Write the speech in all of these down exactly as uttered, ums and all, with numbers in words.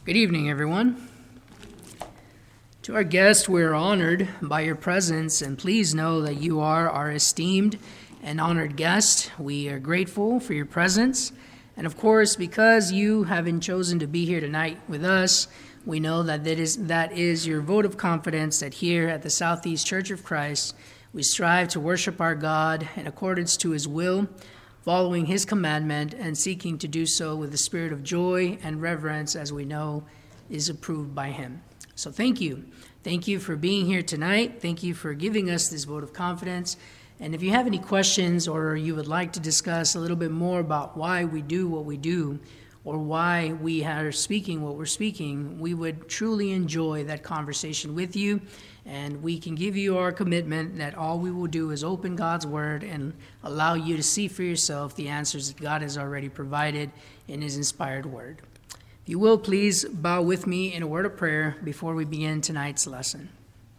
Good evening, everyone. To our guests, we're honored by your presence, and please know that you are our esteemed and honored guest. We are grateful for your presence, and of course, because you have chosen to be here tonight with us, we know that that is, that is your vote of confidence that here at the Southeast Church of Christ, we strive to worship our God in accordance to his will, following his commandment and seeking to do so with the spirit of joy and reverence, as we know is approved by him. So thank you. Thank you for being here tonight. Thank you for giving us this vote of confidence. And if you have any questions or you would like to discuss a little bit more about why we do what we do or why we are speaking what we're speaking, we would truly enjoy that conversation with you. And we can give you our commitment that all we will do is open God's word and allow you to see for yourself the answers that God has already provided in his inspired word. If you will, please bow with me in a word of prayer before we begin tonight's lesson.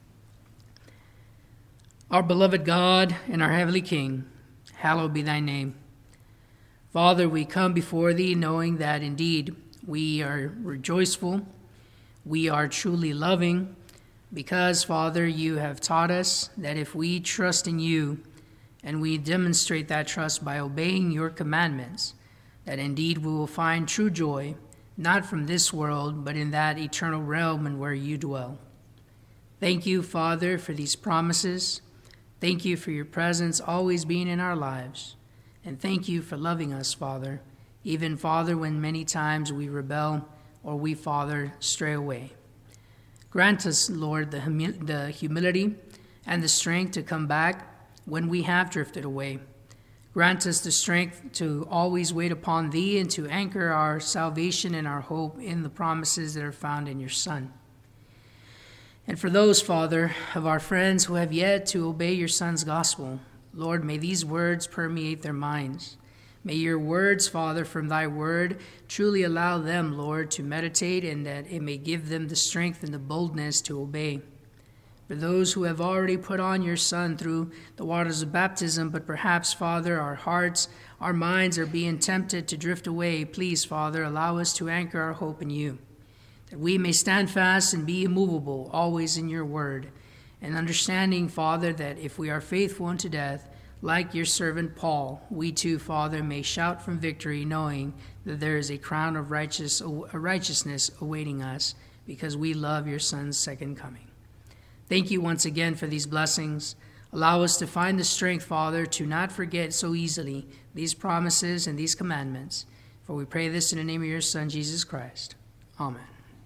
Our beloved God and our heavenly King, hallowed be thy name. Father, we come before thee knowing that indeed we are rejoiceful, we are truly loving, because, Father, you have taught us that if we trust in you and we demonstrate that trust by obeying your commandments, that indeed we will find true joy, not from this world, but in that eternal realm and where you dwell. Thank you, Father, for these promises. Thank you for your presence always being in our lives. And thank you for loving us, Father, even, Father, when many times we rebel or we, Father, stray away. Grant us, Lord, the, humi- the humility and the strength to come back when we have drifted away. Grant us the strength to always wait upon thee and to anchor our salvation and our hope in the promises that are found in your Son. And for those, Father, of our friends who have yet to obey your Son's gospel, Lord, may these words permeate their minds. May your words, Father, from thy word truly allow them, Lord, to meditate, and that it may give them the strength and the boldness to obey. For those who have already put on your Son through the waters of baptism, but perhaps, Father, our hearts, our minds are being tempted to drift away, please, Father, allow us to anchor our hope in you, that we may stand fast and be immovable, always in your word, and understanding, Father, that if we are faithful unto death, like your servant Paul, we too, Father, may shout from victory, knowing that there is a crown of righteous, righteousness awaiting us because we love your Son's second coming. Thank you once again for these blessings. Allow us to find the strength, Father, to not forget so easily these promises and these commandments. For we pray this in the name of your Son, Jesus Christ. Amen.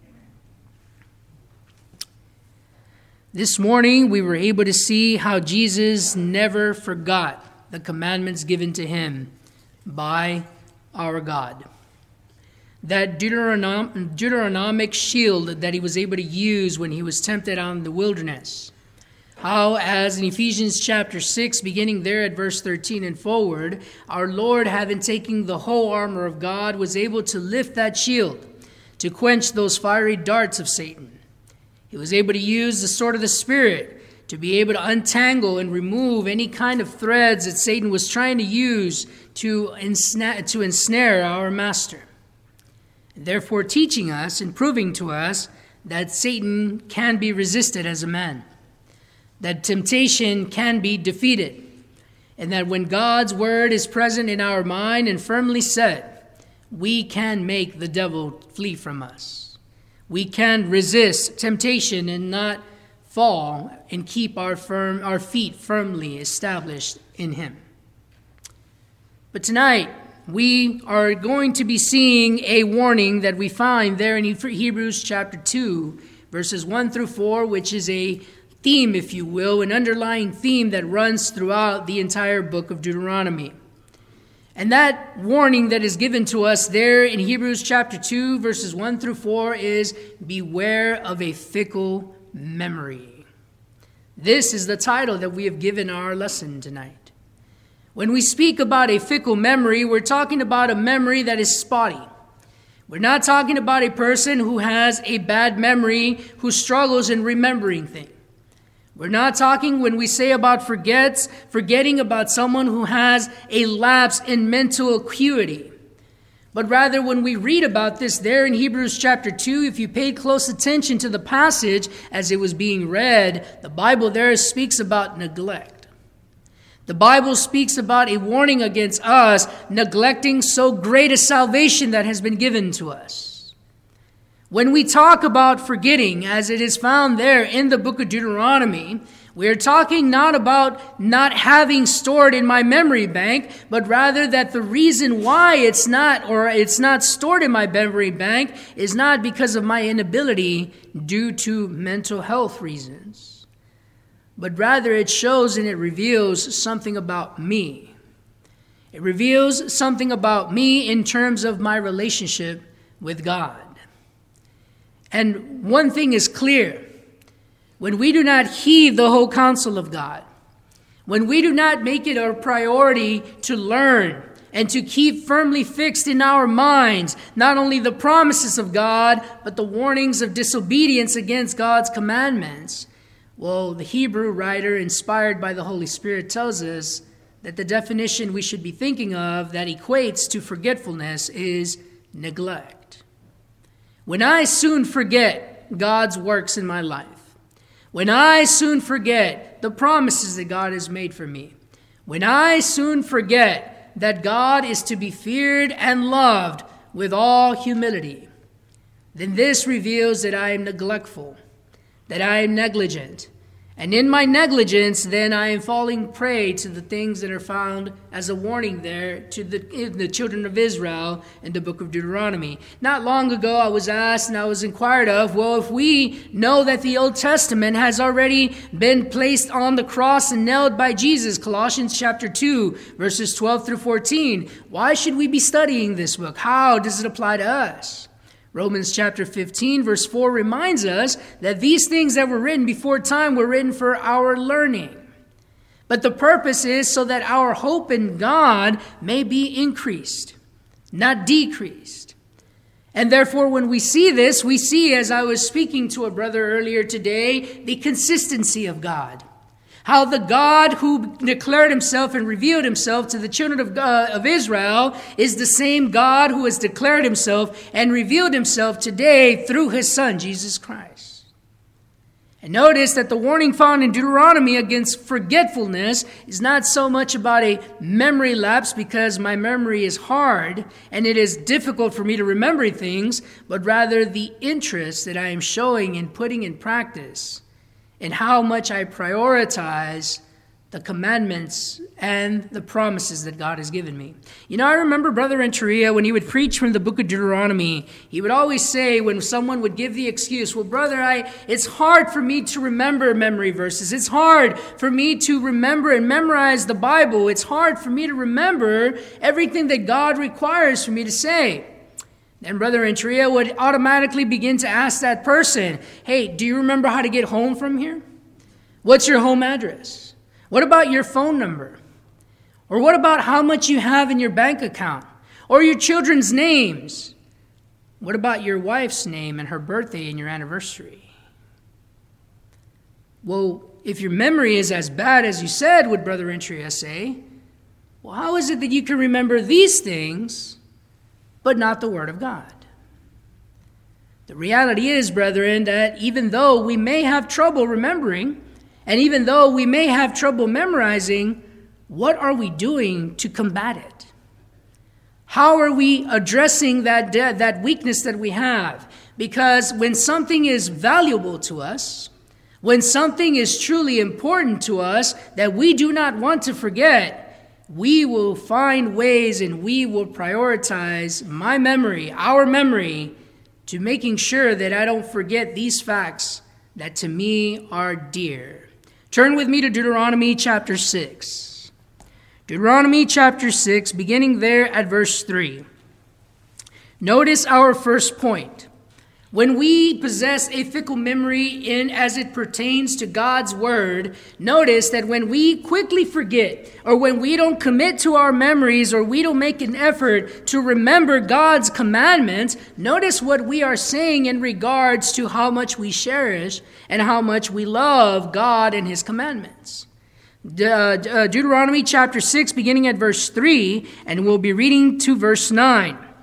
This morning, we were able to see how Jesus never forgot the commandments given to him by our God. That Deuteronom- Deuteronomic shield that he was able to use when he was tempted out in the wilderness. How, as in Ephesians chapter six, beginning there at verse thirteen and forward, our Lord, having taken the whole armor of God, was able to lift that shield to quench those fiery darts of Satan. He was able to use the sword of the Spirit to be able to untangle and remove any kind of threads that Satan was trying to use to ensnare, to ensnare our master. And therefore teaching us and proving to us that Satan can be resisted as a man, that temptation can be defeated, and that when God's word is present in our mind and firmly set, we can make the devil flee from us. We can resist temptation and not fall and keep our firm, our feet firmly established in him. But tonight, we are going to be seeing a warning that we find there in Hebrews chapter two, verses one through four, which is a theme, if you will, an underlying theme that runs throughout the entire book of Deuteronomy. And that warning that is given to us there in Hebrews chapter two, verses one through four is, beware of a fickle memory. This is the title that we have given our lesson tonight. When we speak about a fickle memory, we're talking about a memory that is spotty. We're not talking about a person who has a bad memory, who struggles in remembering things. We're not talking when we say about forgets, forgetting about someone who has a lapse in mental acuity. But rather, when we read about this there in Hebrews chapter two, if you paid close attention to the passage as it was being read, the Bible there speaks about neglect. The Bible speaks about a warning against us neglecting so great a salvation that has been given to us. When we talk about forgetting, as it is found there in the book of Deuteronomy, we are talking not about not having stored in my memory bank, but rather that the reason why it's not, or it's not stored in my memory bank, is not because of my inability due to mental health reasons, but rather it shows and it reveals something about me. It reveals something about me in terms of my relationship with God. And one thing is clear. When we do not heed the whole counsel of God, when we do not make it a priority to learn and to keep firmly fixed in our minds not only the promises of God, but the warnings of disobedience against God's commandments, well, the Hebrew writer, inspired by the Holy Spirit, tells us that the definition we should be thinking of that equates to forgetfulness is neglect. When I soon forget God's works in my life, when I soon forget the promises that God has made for me, when I soon forget that God is to be feared and loved with all humility, then this reveals that I am neglectful, that I am negligent. And in my negligence, then I am falling prey to the things that are found as a warning there to the, the children of Israel in the book of Deuteronomy. Not long ago, I was asked and I was inquired of, well, if we know that the Old Testament has already been placed on the cross and nailed by Jesus, Colossians chapter two, verses twelve through fourteen, why should we be studying this book? How does it apply to us? Romans chapter fifteen, verse four reminds us that these things that were written before time were written for our learning. But the purpose is so that our hope in God may be increased, not decreased. And therefore, when we see this, we see, as I was speaking to a brother earlier today, the consistency of God. How the God who declared himself and revealed himself to the children of, uh, of Israel is the same God who has declared himself and revealed himself today through his Son, Jesus Christ. And notice that the warning found in Deuteronomy against forgetfulness is not so much about a memory lapse because my memory is hard and it is difficult for me to remember things, but rather the interest that I am showing in putting in practice and how much I prioritize the commandments and the promises that God has given me. You know, I remember Brother Renteria, when he would preach from the book of Deuteronomy, he would always say when someone would give the excuse, well, brother, I it's hard for me to remember memory verses. It's hard for me to remember and memorize the Bible. It's hard for me to remember everything that God requires for me to say. And Brother Renteria would automatically begin to ask that person, hey, do you remember how to get home from here? What's your home address? What about your phone number? Or what about how much you have in your bank account? Or your children's names? What about your wife's name and her birthday and your anniversary? Well, if your memory is as bad as you said, would Brother Renteria say, well, how is it that you can remember these things but not the Word of God? The reality is, brethren, that even though we may have trouble remembering, and even though we may have trouble memorizing, what are we doing to combat it? How are we addressing that, de- that weakness that we have? Because when something is valuable to us, when something is truly important to us that we do not want to forget, we will find ways and we will prioritize my memory, our memory, to making sure that I don't forget these facts that to me are dear. Turn with me to Deuteronomy chapter six. Deuteronomy chapter six, beginning there at verse three. Notice our first point. When we possess a fickle memory in as it pertains to God's word, notice that when we quickly forget, or when we don't commit to our memories, or we don't make an effort to remember God's commandments, notice what we are saying in regards to how much we cherish and how much we love God and his commandments. De- De- Deuteronomy chapter six, beginning at verse three, and we'll be reading to verse nine.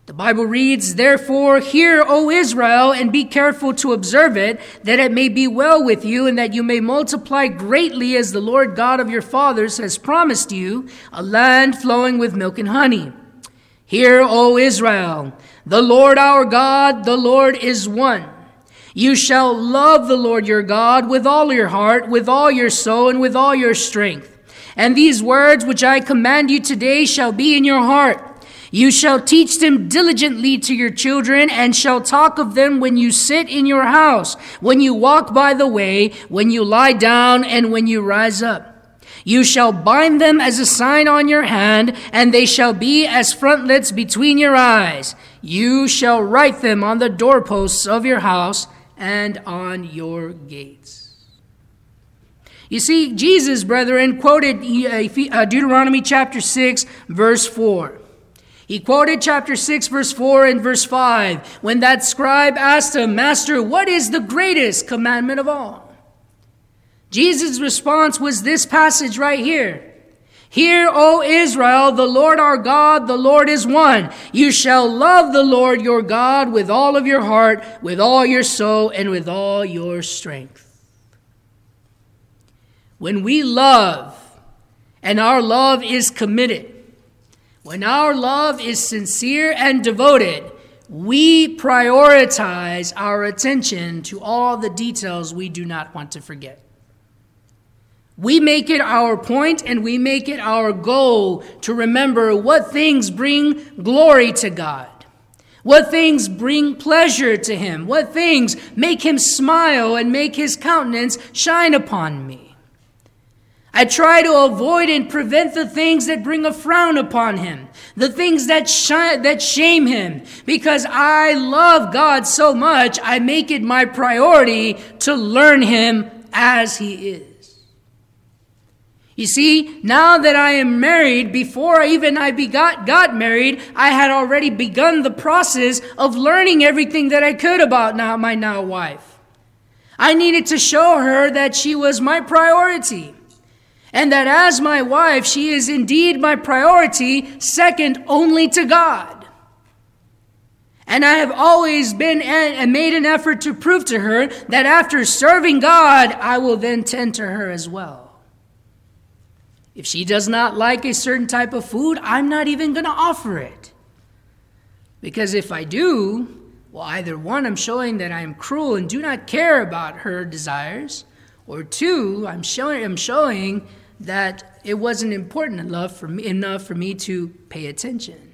The Bible reads, "Therefore, hear, O Israel, and be careful to observe it, that it may be well with you, and that you may multiply greatly as the Lord God of your fathers has promised you, a land flowing with milk and honey. Hear, O Israel, the Lord our God, the Lord is one. You shall love the Lord your God with all your heart, with all your soul, and with all your strength. And these words which I command you today shall be in your heart. You shall teach them diligently to your children, and shall talk of them when you sit in your house, when you walk by the way, when you lie down, and when you rise up. You shall bind them as a sign on your hand, and they shall be as frontlets between your eyes. You shall write them on the doorposts of your house and on your gates." You see, Jesus, brethren, quoted Deuteronomy chapter six, verse four. He quoted chapter six, verse four and verse five, when that scribe asked him, "Master, what is the greatest commandment of all?" Jesus' response was this passage right here. "Hear, O Israel, the Lord our God, the Lord is one. You shall love the Lord your God with all of your heart, with all your soul, and with all your strength." When we love, and our love is committed, when our love is sincere and devoted, we prioritize our attention to all the details we do not want to forget. We make it our point and we make it our goal to remember what things bring glory to God, what things bring pleasure to Him, what things make Him smile and make His countenance shine upon me. I try to avoid and prevent the things that bring a frown upon Him, the things that sh- that shame Him. Because I love God so much, I make it my priority to learn Him as He is. You see, now that I am married, before even I begot, got married, I had already begun the process of learning everything that I could about now, my now wife. I needed to show her that she was my priority. And that as my wife, she is indeed my priority, second only to God. And I have always been and made an effort to prove to her that after serving God, I will then tend to her as well. If she does not like a certain type of food, I'm not even going to offer it. Because if I do, well, either one, I'm showing that I am cruel and do not care about her desires, or two, I'm showing, I'm showing that it wasn't important enough for me, enough for me to pay attention.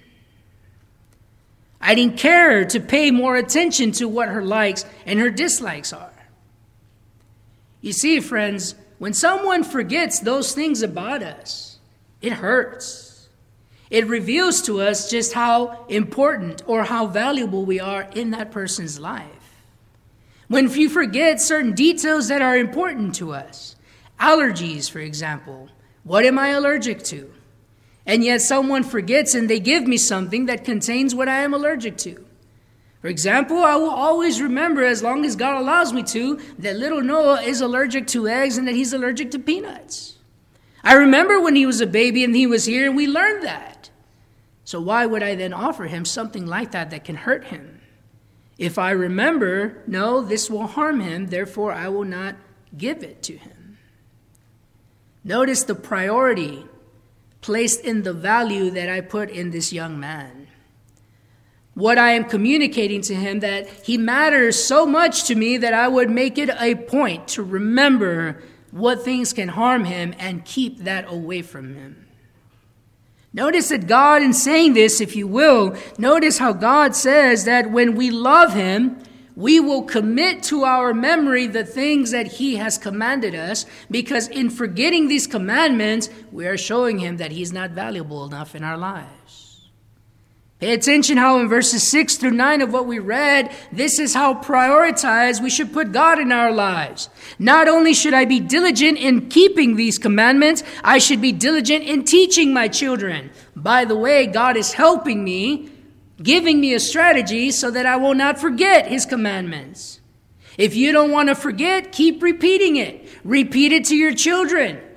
I didn't care to pay more attention to what her likes and her dislikes are. You see, friends, when someone forgets those things about us, it hurts. It reveals to us just how important or how valuable we are in that person's life. When you forget certain details that are important to us, allergies, for example. What am I allergic to? And yet someone forgets and they give me something that contains what I am allergic to. For example, I will always remember, as long as God allows me to, that little Noah is allergic to eggs and that he's allergic to peanuts. I remember when he was a baby and he was here and we learned that. So why would I then offer him something like that that can hurt him? If I remember, no, this will harm him, therefore I will not give it to him. Notice the priority placed in the value that I put in this young man. What I am communicating to him, that he matters so much to me that I would make it a point to remember what things can harm him and keep that away from him. Notice that God, in saying this, if you will, notice how God says that when we love Him, we will commit to our memory the things that He has commanded us, because in forgetting these commandments, we are showing Him that He's not valuable enough in our lives. Pay attention how in verses six through nine of what we read, this is how prioritized we should put God in our lives. Not only should I be diligent in keeping these commandments, I should be diligent in teaching my children. By the way, God is helping me, giving me a strategy so that I will not forget His commandments. If you don't want to forget, keep repeating it. Repeat it to your children.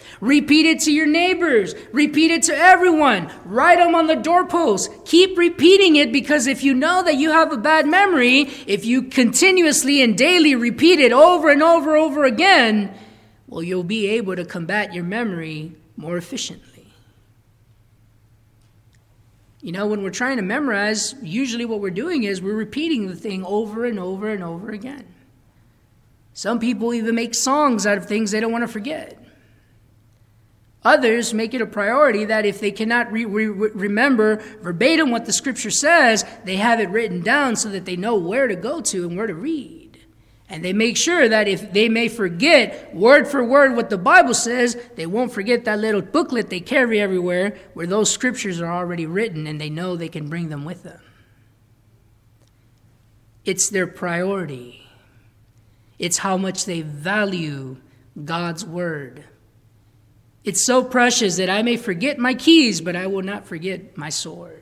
Repeat it to your neighbors. Repeat it to everyone. Write them on the doorpost. Keep repeating it, because if you know that you have a bad memory, if you continuously and daily repeat it over and over and over again, well, you'll be able to combat your memory more efficiently. You know, when we're trying to memorize, usually what we're doing is we're repeating the thing over and over and over again. Some people even make songs out of things they don't want to forget. Others make it a priority that if they cannot re- re- remember verbatim what the scripture says, they have it written down so that they know where to go to and where to read. And they make sure that if they may forget word for word what the Bible says, they won't forget that little booklet they carry everywhere where those scriptures are already written and they know they can bring them with them. It's their priority. It's how much they value God's word. It's so precious that I may forget my keys, but I will not forget my sword.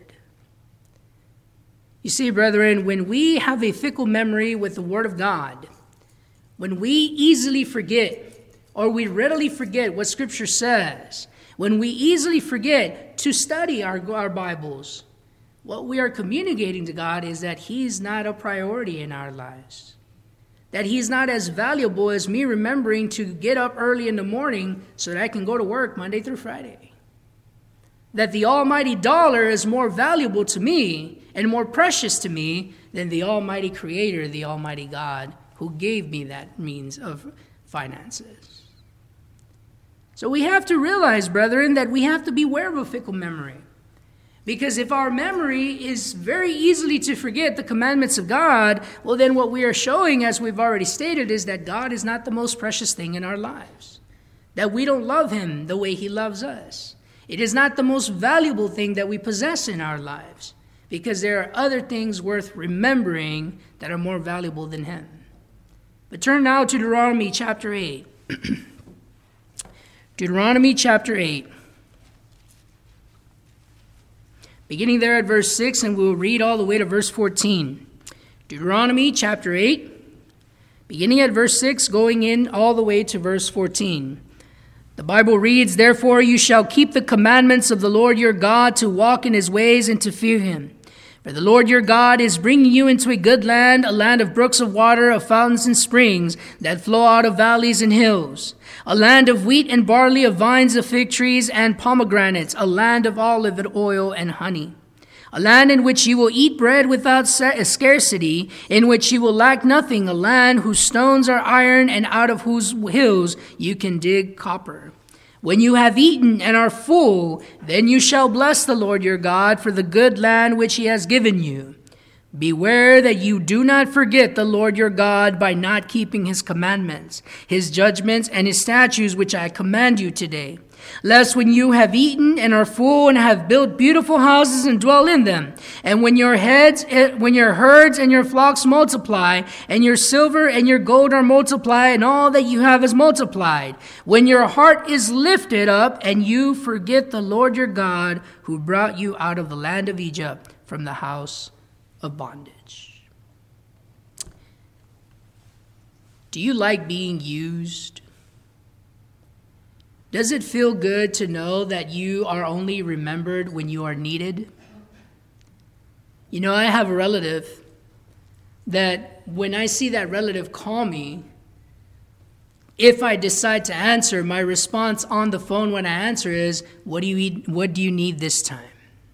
You see, brethren, when we have a fickle memory with the word of God, when we easily forget or we readily forget what scripture says, when we easily forget to study our, our Bibles, what we are communicating to God is that he's not a priority in our lives. That he's not as valuable as me remembering to get up early in the morning so that I can go to work Monday through Friday. That the almighty dollar is more valuable to me and more precious to me than the almighty creator, the almighty God, who gave me that means of finances. So we have to realize, brethren, that we have to beware of a fickle memory. Because if our memory is very easily to forget the commandments of God, well, then what we are showing, as we've already stated, is that God is not the most precious thing in our lives. That we don't love him the way he loves us. It is not the most valuable thing that we possess in our lives, because there are other things worth remembering that are more valuable than him. But turn now to Deuteronomy chapter eight. Deuteronomy chapter eight. Beginning there at verse six, and we'll read all the way to verse fourteen. Deuteronomy chapter eight, beginning at verse six, going in all the way to verse fourteen. The Bible reads, "Therefore you shall keep the commandments of the Lord your God to walk in his ways and to fear him. For the Lord your God is bringing you into a good land, a land of brooks of water, of fountains and springs that flow out of valleys and hills, a land of wheat and barley, of vines, of fig trees and pomegranates, a land of olive oil and honey, a land in which you will eat bread without scarcity, in which you will lack nothing, a land whose stones are iron and out of whose hills you can dig copper. When you have eaten and are full, then you shall bless the Lord your God for the good land which he has given you. Beware that you do not forget the Lord your God by not keeping his commandments, his judgments, and his statutes which I command you today. Lest when you have eaten and are full and have built beautiful houses and dwell in them, and when your heads, when your herds and your flocks multiply, and your silver and your gold are multiplied, and all that you have is multiplied, when your heart is lifted up, and you forget the Lord your God, who brought you out of the land of Egypt from the house of bondage." Do you like being used? Does it feel good to know that you are only remembered when you are needed? You know, I have a relative that when I see that relative call me, if I decide to answer, my response on the phone when I answer is, what do you eat, what do you need this time?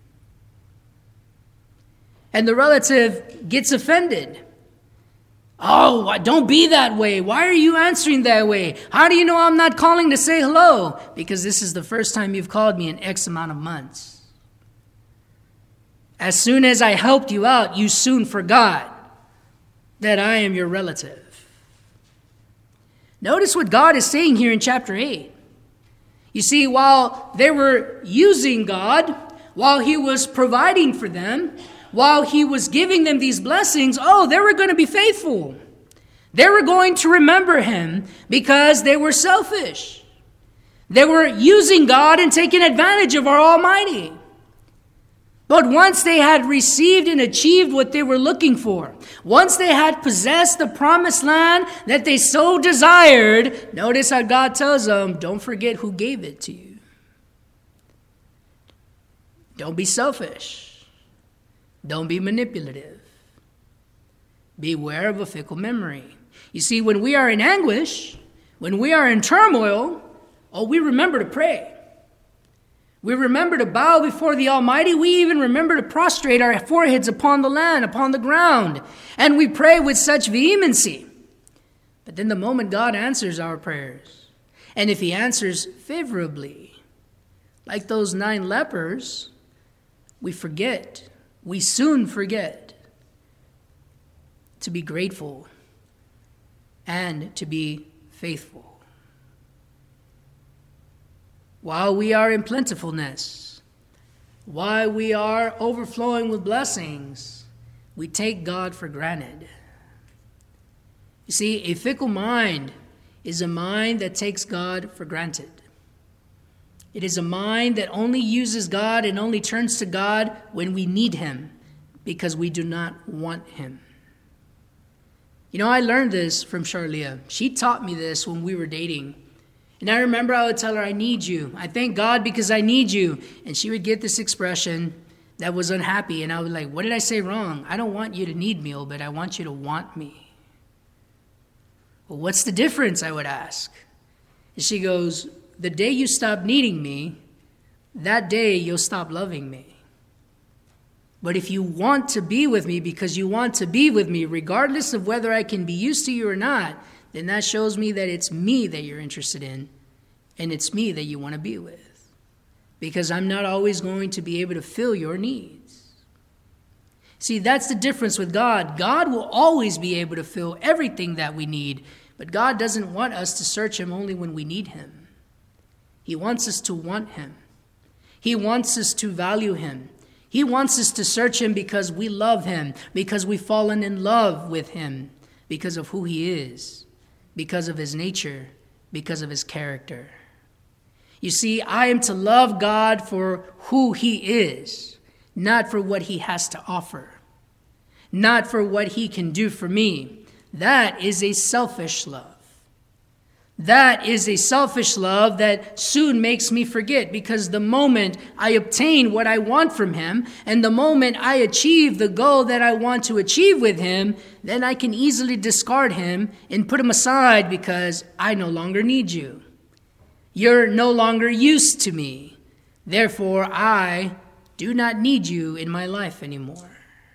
And the relative gets offended. "Oh, don't be that way. Why are you answering that way? How do you know I'm not calling to say hello?" "Because this is the first time you've called me in X amount of months. As soon as I helped you out, you soon forgot that I am your relative." Notice what God is saying here in chapter eight. You see, while they were using God, while he was providing for them, while he was giving them these blessings, oh, they were going to be faithful. They were going to remember him because they were selfish. They were using God and taking advantage of our Almighty. But once they had received and achieved what they were looking for, once they had possessed the promised land that they so desired, notice how God tells them, don't forget who gave it to you. Don't be selfish. Don't be manipulative. Beware of a fickle memory. You see, when we are in anguish, when we are in turmoil, oh, we remember to pray. We remember to bow before the Almighty. We even remember to prostrate our foreheads upon the land, upon the ground. And we pray with such vehemency. But then the moment God answers our prayers, and if he answers favorably, like those nine lepers, we forget, we soon forget to be grateful and to be faithful. While we are in plentifulness, while we are overflowing with blessings, we take God for granted. You see, a fickle mind is a mind that takes God for granted. It is a mind that only uses God and only turns to God when we need him because we do not want him. You know, I learned this from Charlia. She taught me this when we were dating. And I remember I would tell her, I need you. I thank God because I need you. And she would get this expression that was unhappy. And I was like, what did I say wrong? I don't want you to need me, but I want you to want me. Well, what's the difference, I would ask. And she goes, the day you stop needing me, that day you'll stop loving me. But if you want to be with me because you want to be with me, regardless of whether I can be used to you or not, then that shows me that it's me that you're interested in, and it's me that you want to be with. Because I'm not always going to be able to fill your needs. See, that's the difference with God. God will always be able to fill everything that we need, but God doesn't want us to search him only when we need him. He wants us to want him. He wants us to value him. He wants us to search him because we love him, because we've fallen in love with him, because of who he is, because of his nature, because of his character. You see, I am to love God for who he is, not for what he has to offer, not for what he can do for me. That is a selfish love. That is a selfish love that soon makes me forget, because the moment I obtain what I want from him, and the moment I achieve the goal that I want to achieve with him, then I can easily discard him and put him aside because I no longer need you. You're no longer used to me. Therefore, I do not need you in my life anymore.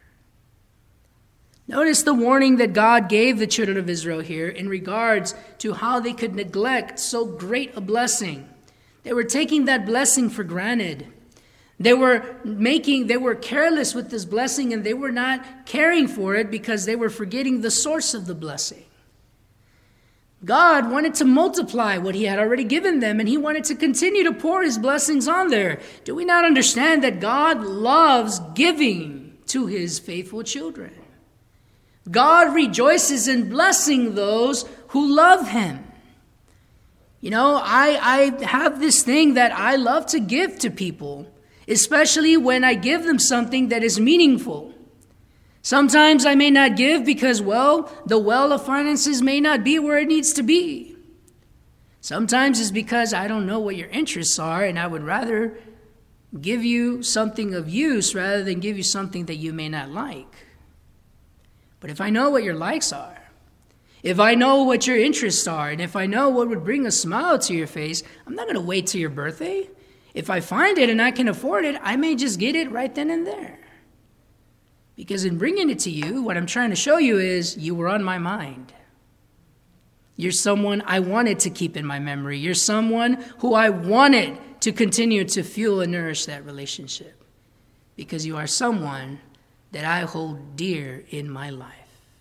Notice the warning that God gave the children of Israel here in regards to how they could neglect so great a blessing. They were taking that blessing for granted. They were making, they were careless with this blessing, and they were not caring for it because they were forgetting the source of the blessing. God wanted to multiply what he had already given them, and he wanted to continue to pour his blessings on there. Do we not understand that God loves giving to his faithful children? God rejoices in blessing those who love him. You know, I, I have this thing that I love to give to people, especially when I give them something that is meaningful. Sometimes I may not give because, well, the well of finances may not be where it needs to be. Sometimes it's because I don't know what your interests are, and I would rather give you something of use rather than give you something that you may not like. But if I know what your likes are, if I know what your interests are, and if I know what would bring a smile to your face, I'm not going to wait till your birthday. If I find it and I can afford it, I may just get it right then and there. Because in bringing it to you, what I'm trying to show you is you were on my mind. You're someone I wanted to keep in my memory. You're someone who I wanted to continue to fuel and nourish that relationship. Because you are someone that I hold dear in my life.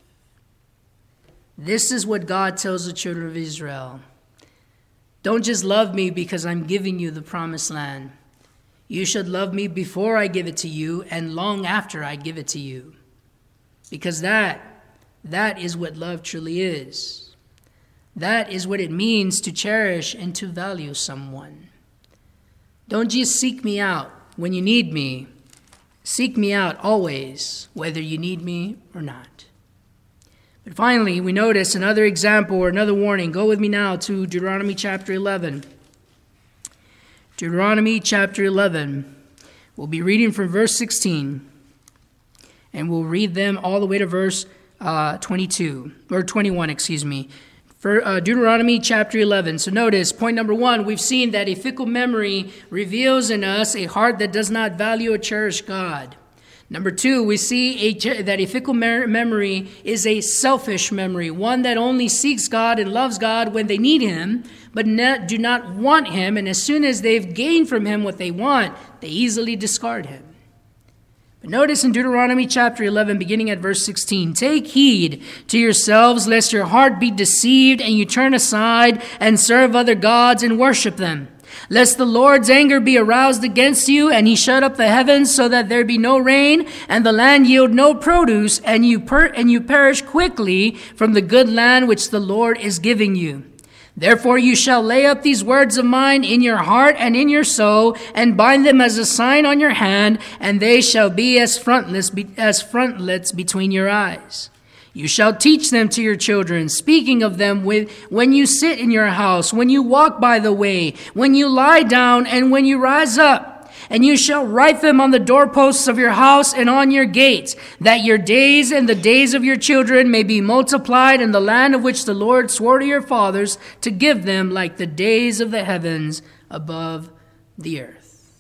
This is what God tells the children of Israel. Don't just love me because I'm giving you the promised land. You should love me before I give it to you and long after I give it to you. Because that, that is what love truly is. That is what it means to cherish and to value someone. Don't just seek me out when you need me, Seek me out always, whether you need me or not. But finally, we notice another example or another warning. Go with me now to Deuteronomy chapter eleven. Deuteronomy chapter eleven. We'll be reading from verse sixteen. And we'll read them all the way to verse uh, twenty-two, or twenty-one, excuse me. For uh, Deuteronomy chapter eleven. So notice, point number one, we've seen that a fickle memory reveals in us a heart that does not value or cherish God. Number two, we see a, that a fickle mer- memory is a selfish memory, one that only seeks God and loves God when they need him, but not, do not want him, and as soon as they've gained from him what they want, they easily discard him. But notice in Deuteronomy chapter eleven, beginning at verse sixteen, take heed to yourselves, lest your heart be deceived, and you turn aside and serve other gods and worship them. Lest the Lord's anger be aroused against you, and he shut up the heavens so that there be no rain, and the land yield no produce, and you per- and you perish quickly from the good land which the Lord is giving you. Therefore you shall lay up these words of mine in your heart and in your soul, and bind them as a sign on your hand, and they shall be as frontlets, as frontlets between your eyes. You shall teach them to your children, speaking of them with, when you sit in your house, when you walk by the way, when you lie down, and when you rise up. And you shall write them on the doorposts of your house and on your gates, that your days and the days of your children may be multiplied in the land of which the Lord swore to your fathers to give them, like the days of the heavens above the earth.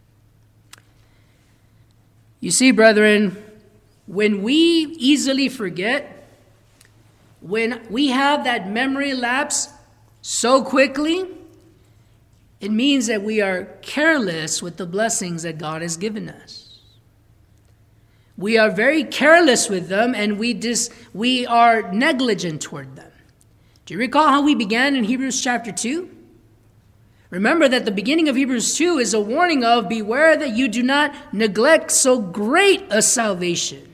You see, brethren, when we easily forget, when we have that memory lapse so quickly, it means that we are careless with the blessings that God has given us. We are very careless with them, and we dis, we are negligent toward them. Do you recall how we began in Hebrews chapter two? Remember that the beginning of Hebrews two is a warning of, beware that you do not neglect so great a salvation.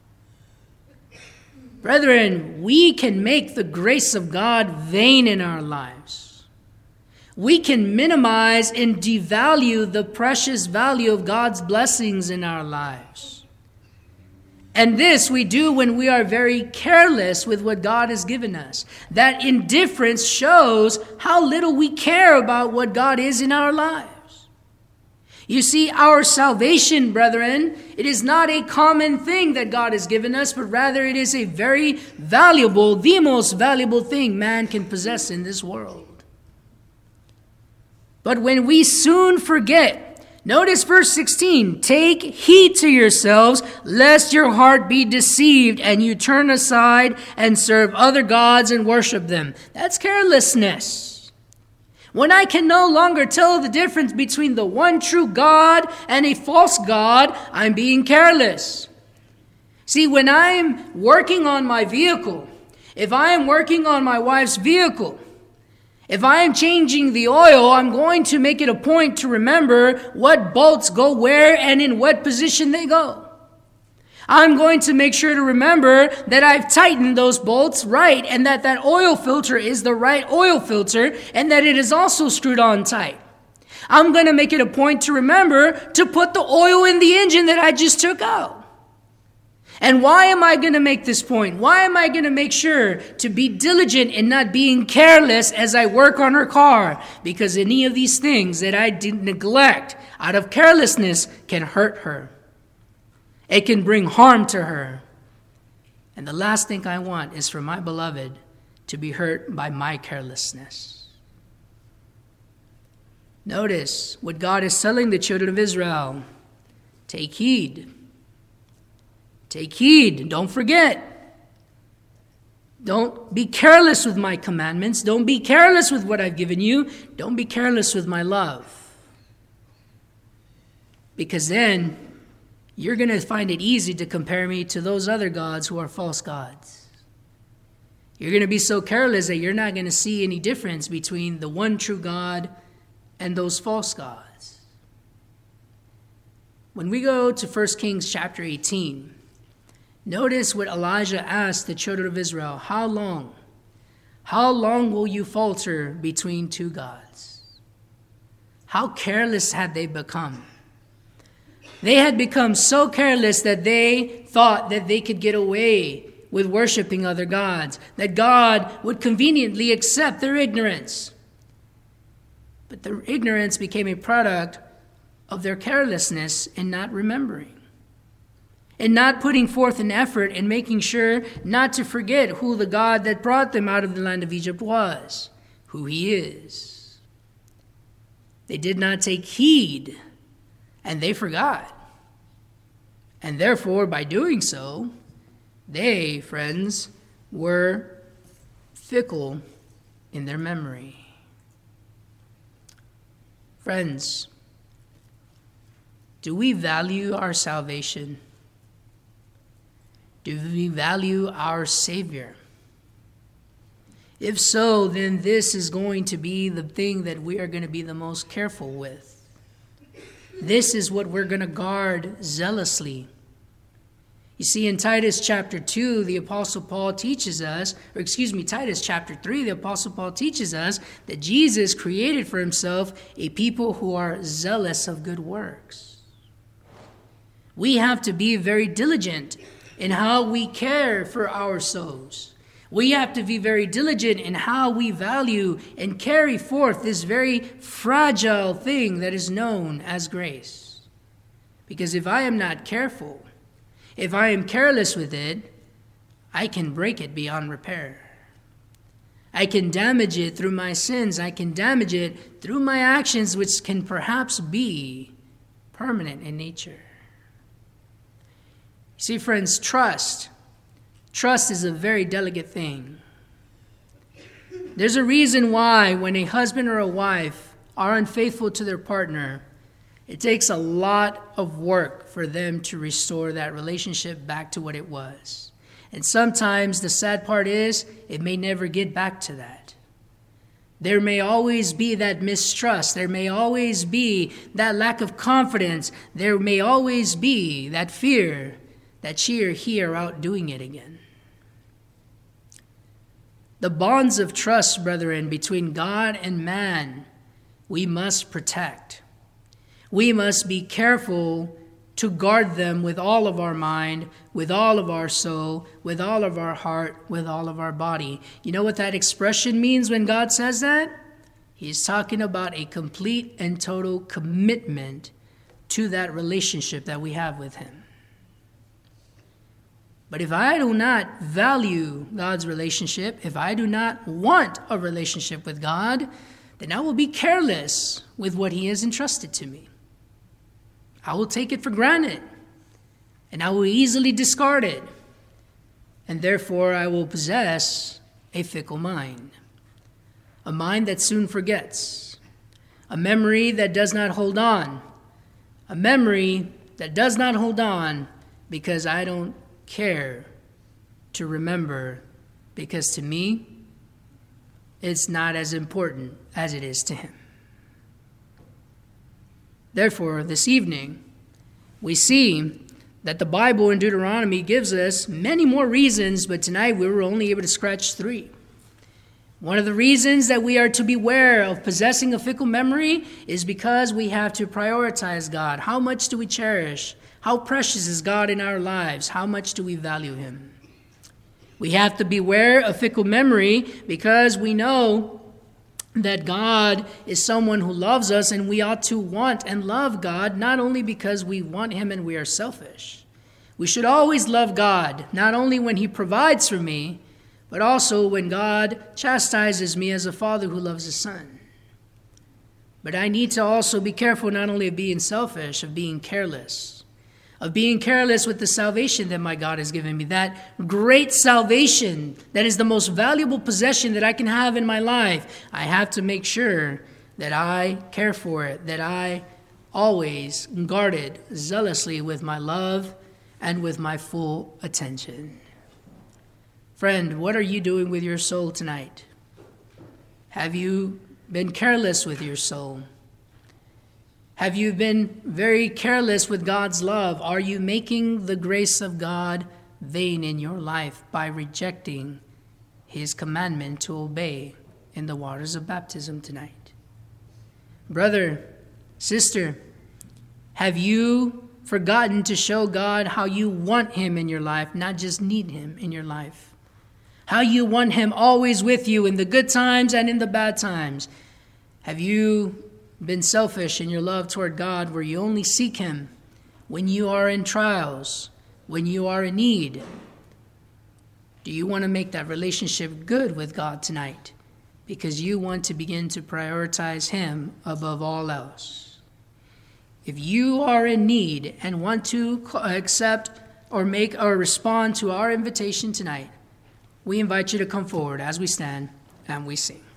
Brethren, we can make the grace of God vain in our lives. We can minimize and devalue the precious value of God's blessings in our lives. And this we do when we are very careless with what God has given us. That indifference shows how little we care about what God is in our lives. You see, our salvation, brethren, it is not a common thing that God has given us, but rather it is a very valuable, the most valuable thing man can possess in this world. But when we soon forget, notice verse sixteen, take heed to yourselves, lest your heart be deceived, and you turn aside and serve other gods and worship them. That's carelessness. When I can no longer tell the difference between the one true God and a false God, I'm being careless. See, when I'm working on my vehicle, if I am working on my wife's vehicle, if I am changing the oil, I'm going to make it a point to remember what bolts go where and in what position they go. I'm going to make sure to remember that I've tightened those bolts right, and that that oil filter is the right oil filter, and that it is also screwed on tight. I'm going to make it a point to remember to put the oil in the engine that I just took out. And why am I going to make this point? Why am I going to make sure to be diligent and not being careless as I work on her car? Because any of these things that I did neglect out of carelessness can hurt her. It can bring harm to her. And the last thing I want is for my beloved to be hurt by my carelessness. Notice what God is telling the children of Israel. Take heed. Take heed. Don't forget. Don't be careless with my commandments. Don't be careless with what I've given you. Don't be careless with my love. Because then you're going to find it easy to compare me to those other gods who are false gods. You're going to be so careless that you're not going to see any difference between the one true God and those false gods. When we go to First Kings chapter eighteen, notice what Elijah asked the children of Israel. How long? How long will you falter between two gods? How careless had they become? They had become so careless that they thought that they could get away with worshiping other gods, that God would conveniently accept their ignorance. But their ignorance became a product of their carelessness in not remembering, and not putting forth an effort in making sure not to forget who the God that brought them out of the land of Egypt was, who he is. They did not take heed, and they forgot. And therefore, by doing so, they, friends, were fickle in their memory. Friends, do we value our salvation? Do we value our Savior? If so, then this is going to be the thing that we are going to be the most careful with. This is what we're going to guard zealously. You see, in Titus chapter two, the Apostle Paul teaches us, or excuse me, Titus chapter three, the Apostle Paul teaches us that Jesus created for himself a people who are zealous of good works. We have to be very diligent in how we care for our souls. We have to be very diligent in how we value and carry forth this very fragile thing that is known as grace. Because if I am not careful, if I am careless with it, I can break it beyond repair. I can damage it through my sins. I can damage it through my actions, which can perhaps be permanent in nature. You see, friends, trust. Trust is a very delicate thing. There's a reason why when a husband or a wife are unfaithful to their partner, it takes a lot of work for them to restore that relationship back to what it was. And sometimes the sad part is it may never get back to that. There may always be that mistrust. There may always be that lack of confidence. There may always be that fear that she or he are out doing it again. The bonds of trust, brethren, between God and man, we must protect. We must be careful to guard them with all of our mind, with all of our soul, with all of our heart, with all of our body. You know what that expression means when God says that? He's talking about a complete and total commitment to that relationship that we have with him. But if I do not value God's relationship, if I do not want a relationship with God, then I will be careless with what he has entrusted to me. I will take it for granted, and I will easily discard it, and therefore I will possess a fickle mind, a mind that soon forgets, a memory that does not hold on, a memory that does not hold on because I don't care to remember, because to me, it's not as important as it is to him. Therefore, this evening, we see that the Bible in Deuteronomy gives us many more reasons, but tonight we were only able to scratch three. One of the reasons that we are to beware of possessing a fickle memory is because we have to prioritize God. How much do we cherish? How precious is God in our lives? How much do we value him? We have to beware of fickle memory because we know that God is someone who loves us, and we ought to want and love God not only because we want him and we are selfish. We should always love God, not only when he provides for me, but also when God chastises me as a father who loves his son. But I need to also be careful not only of being selfish, of being careless, of being careless with the salvation that my God has given me, that great salvation that is the most valuable possession that I can have in my life. I have to make sure that I care for it, that I always guard it zealously with my love and with my full attention. Friend, what are you doing with your soul tonight? Have you been careless with your soul? Have you been very careless with God's love? Are you making the grace of God vain in your life by rejecting his commandment to obey in the waters of baptism tonight? Brother, sister, have you forgotten to show God how you want him in your life, not just need him in your life? How you want him always with you in the good times and in the bad times? Have you been selfish in your love toward God, where you only seek him when you are in trials, when you are in need? Do you want to make that relationship good with God tonight, because you want to begin to prioritize him above all else? If you are in need and want to accept or make or respond to our invitation tonight, we invite you to come forward as we stand and we sing.